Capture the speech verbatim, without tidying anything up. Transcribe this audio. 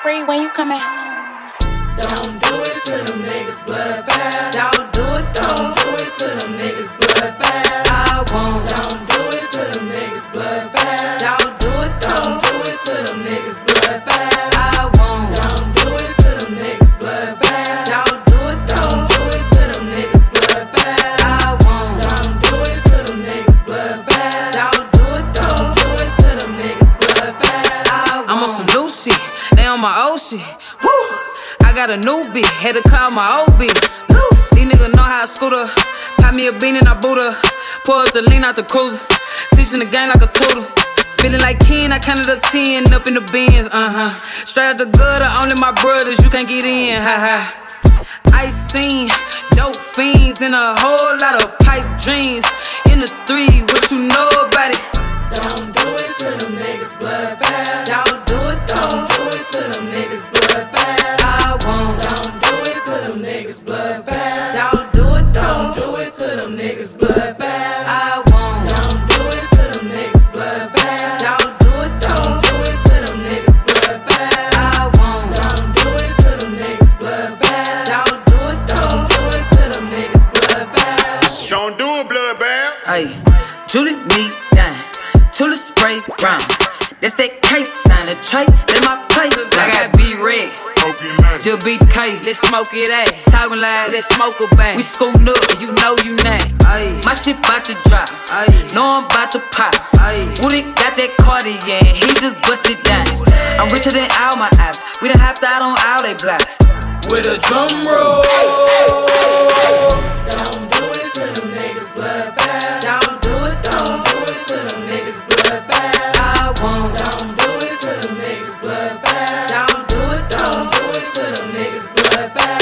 free when you coming home. Don't do it to them niggas bloodbath. Don't do it, don't do it to them niggas bloodbath. I won't. Don't do it to them niggas bloodbath. Don't do it, don't do it to them niggas bloodbath. I won't. Don't do it to them niggas bloodbath. Don't do it, don't do it to them niggas bloodbath. I won't. Don't do it to them niggas bloodbath. Don't do it, don't do it to them niggas bloodbath. I'm on some new shit, they on my old shit. Woo! I got a new bitch, had to call my old bitch. These niggas know how to scooter. Pop me a bean and I boot her. Pour up the lean out the cruiser. Teaching the game like a tutor. Feeling like Ken, I counted up ten up in the bins, uh-huh. Straight out the gutter, only my brothers, you can't get in, ha-ha. I seen dope fiends and a whole lot of pipe dreams. In the three, what you know about it? Don't do it to them niggas bloodbath. Don't do it, don't do it to them niggas bloodbath. I won't. Don't do it to them niggas bloodbath. Don't do it, don't do it to them niggas bloodbath. I won't. Don't do it to them niggas bloodbath. Don't do it, don't do it to them niggas bloodbath. I won't. Don't do it to them niggas bloodbath. Don't do it, don't do it to them niggas bloodbath. Don't do it, bloodbath. Ay, Julie me down. Tula spray brown. That's that case sign, the tray, that's my plate. I got B red, just beat the case, let's smoke it out. Talking like let's smoke a bang. We scootin' up, you know you name. My shit bout to drop, know I'm bout to pop. Woody got that Cartier, he just busted down. I'm richer than all my apps, we done hopped out on all they blocks. With a drum roll. Don't do it to them niggas bloodbath. Don't do it, don't do it to them niggas bloodbath. I won't. Don't do it to them niggas bloodbath. Don't do it, don't do it to them niggas bloodbath.